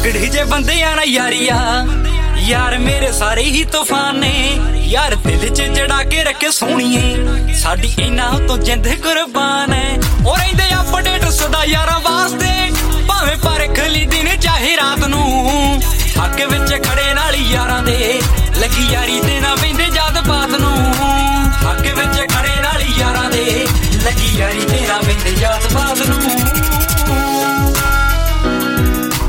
ਤਕੜੇ ਜੇ ਬੰਦਿਆਂ ਨਾਲ ਯਾਰੀਆ ਯਾਰ ਮੇਰੇ ਸਾਰੇ ਹੀ ਤੂਫਾਨ ਨੇ ਯਾਰ ਦਿਲ 'ਚ ਜੜਾ ਕੇ ਰੱਖੇ ਸੋਹਣੀਏ ਸਾਡੀ ਇਹਨਾਂ ਤੋਂ ਜਿੰਦ ਕੁਰਬਾਨ ਹੈ ਉਹ ਰਹਿੰਦੇ ਅਪਡੇਟ ਸਦਾ ਯਾਰਾਂ ਵਾਸਤੇ ਭਾਵੇਂ ਪਰਖ ਲਈ ਦਿਨ ਚਾਹੇ ਰਾਤ ਨੂੰ ਹੱਕ ਵਿੱਚ ਖੜੇ ਨਾਲ ਯਾਰਾਂ ਦੇ ਲੱਗੀ ਯਾਰੀ ਤੇ ਨਾ ਪੈਂਦੇ ਜਾਤ ਪਾਤ ਨੂੰ